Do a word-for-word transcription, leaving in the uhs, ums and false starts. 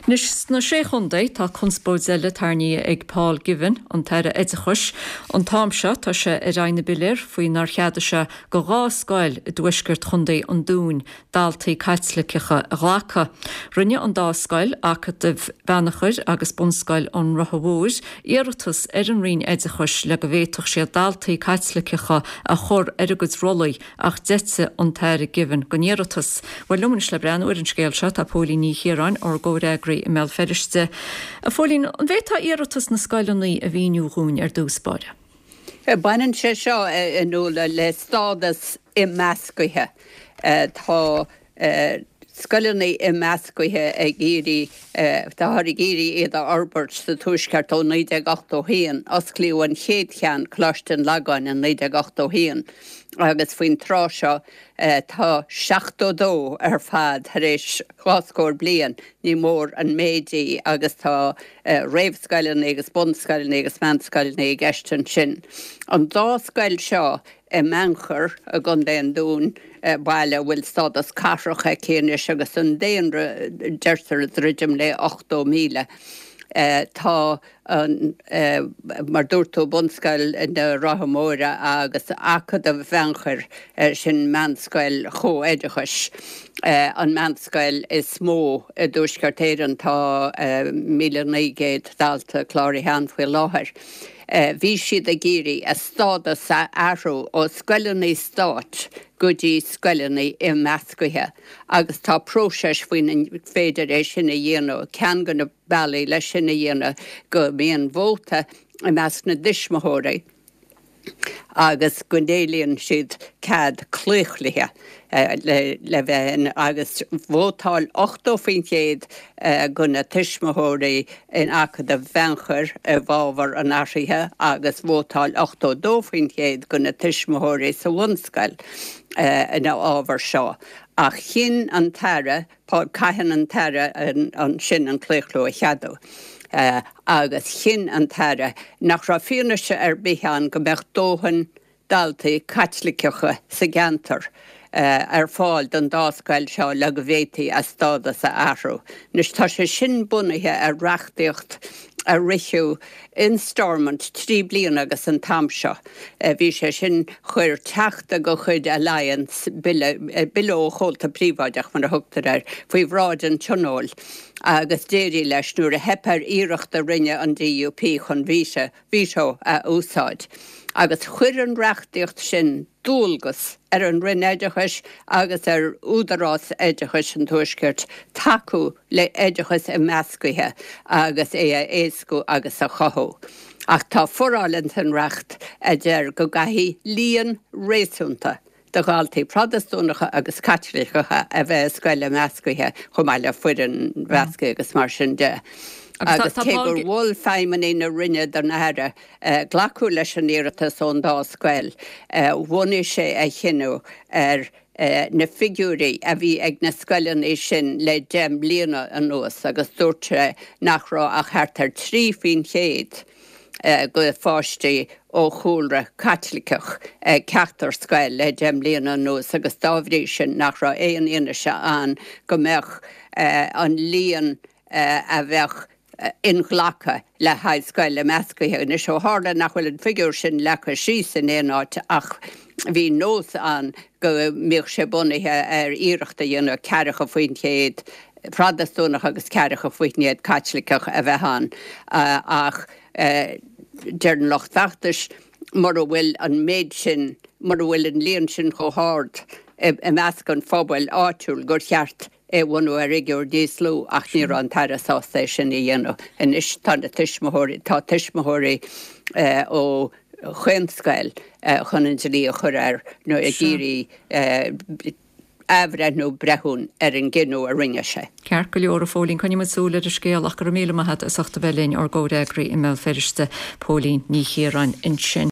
Nus na sé chundaid tá conspóidile tarní ag Paul Given an teire éidechus an táimse tá se i reinine bilir faoin nar cheada se go rá scoil i dúisgurt chundaí an dún daltaí caiitlicicha rácha. Rinne an dá scoil ach dibh benachir agus bunscoil an rothbhúir iartas ar an rion éidechus le go bhhéitoch sé daltaí caiitlicicha a chur ar agus rollaí ach deite an teire Given go iartas. Bhfuil lumanis le brean uair an scéil se tá Pólí ní Chiaráin or Góreagraí i mell feriste. A Fólín, an bhéta iartas na scoileannaí a bhíniú gún ar dúspáide? Bainan sé seo in óla le stádas i meascaithe. Tá scoileannaí i meascaithe ag géirí tá thar géirí iad a Albert sa tuaisceart ó naodeag ochtó haon as clíú an chéad chean cloistin lagáin an naodeag ochtó haon. Agus faoin trá seo tá seachtó ar fad tar éis cháscóir blian ní mór an méidí agus tá réamhscoileanna agus bunscoileanna agus meánscoileanna ag eistin sin. An dá scoil seo i menchar a gundéan dún baile bhfuil stádas carracha céanis agus an déan deirtar dridim le ochtó míle. Tá mar dúirtú bunscoil na Rathamóra agus acad a bhenchar sin meánscoil chó éidechus. An meánscoil is smó i dúisceartéireann tá míle naogéad dalta chláirí cheann faoi láthair. Bhí siad a géirí a stádas sa airú ó scoileannaí stát go dtí scoileannaí i meascaithe agus tá próiseas faoin féidir é sinna dhéanamh cean go na bailí le sinna dhéanamh go mbíonn vóta i measc na dismóthóirí agus go ndéilíonn siad cad clúchlathe le bheith agus bhótáil ochtó faoin chéad go na tismóthóirí in acad a bhenchar a bhábhar an áirithe agus bhótáil ochtó dó faoin chéad go na tismóthóirí sa bhunscoil ina ábhar seo. Ach chin an teire, pá caitheann an teire an sin an clúchlú a cheadú. Uh, agus chin an teire nach ra fianaise ar bícheann go mbeadh dóthain daltaí caitlicicha sa gantar uh, ar fáil don dáscail seo le go bhhétaí a stádas a airú. Nus tá sé sin bunathe ar reachtaíocht a richiú in Stormont trí bliain agus an tamseo. Bhí sé sin chuir teachta go chuid Alliance biló chólta príomháideach mar a thugtar ar faoi bhráid an tionól. Agus déirí leis nuair a hepar íireachta rinne an D U P chun bhíse bhíseo a úsáid. Agus chuir an reachtaíocht sin dúlgus ar an rin éidechus agus ar údarrás éidechus an tuaisceart taú le éidechus i meascaithe agus é a éascú agus a chothó. Ach tá forálinn an reacht a deir go gaithí líon réasúnta do gáiltaí protestúnacha agus caitlichacha a bheith scoile meascaithe chumáile fuirin measca agus mar sin de. Agus té gur bhil feimimení na rinne don aire ghlacu leis an iireachtas ón dá scoil. Bhunaigh sé a chinú ar na figúraí a bhí ag na scoileannaí sin le déim bliana an nuas agus dúirte nach rá a cheartar trí faoin chéad go fáistí ó chúlra catlicach ceachtar scoil le déim bliana an nuas agus dábhrí sin nach rá éon ionise an go mbeadh an líon a bheith in ghlacha le haid scoile meascaithe na seo hála nach bhfuil an figúr sin lecha síos in éonáit ach bhí nós an go míoh sé bunathe ar íireachta dhéanamh cearacha faoin chéad protestúnach agus cearacha faoin chéad caitlicach a bheith an ach dearn locht feachtas mar bhfuil an méid sin mar bhfuil an líon sin go háard i measc an fábail áitiúil gur cheart é bhhainú a rigiúr díoslú ach ní an teire sásta sin i dhéanamh. In is tá na tismóthóirí tá tismóthóirí ó chuinscoil chunangelí a chur ar nó a géirí éhre nó brethún ar an gcinú a rinne sé. Ceart go leor a Fólín chuine masúla a scéal ach gur míle maithe a sachta bhelín or Góreagraí i mell feriste Pólín ní Chiaráin in sin.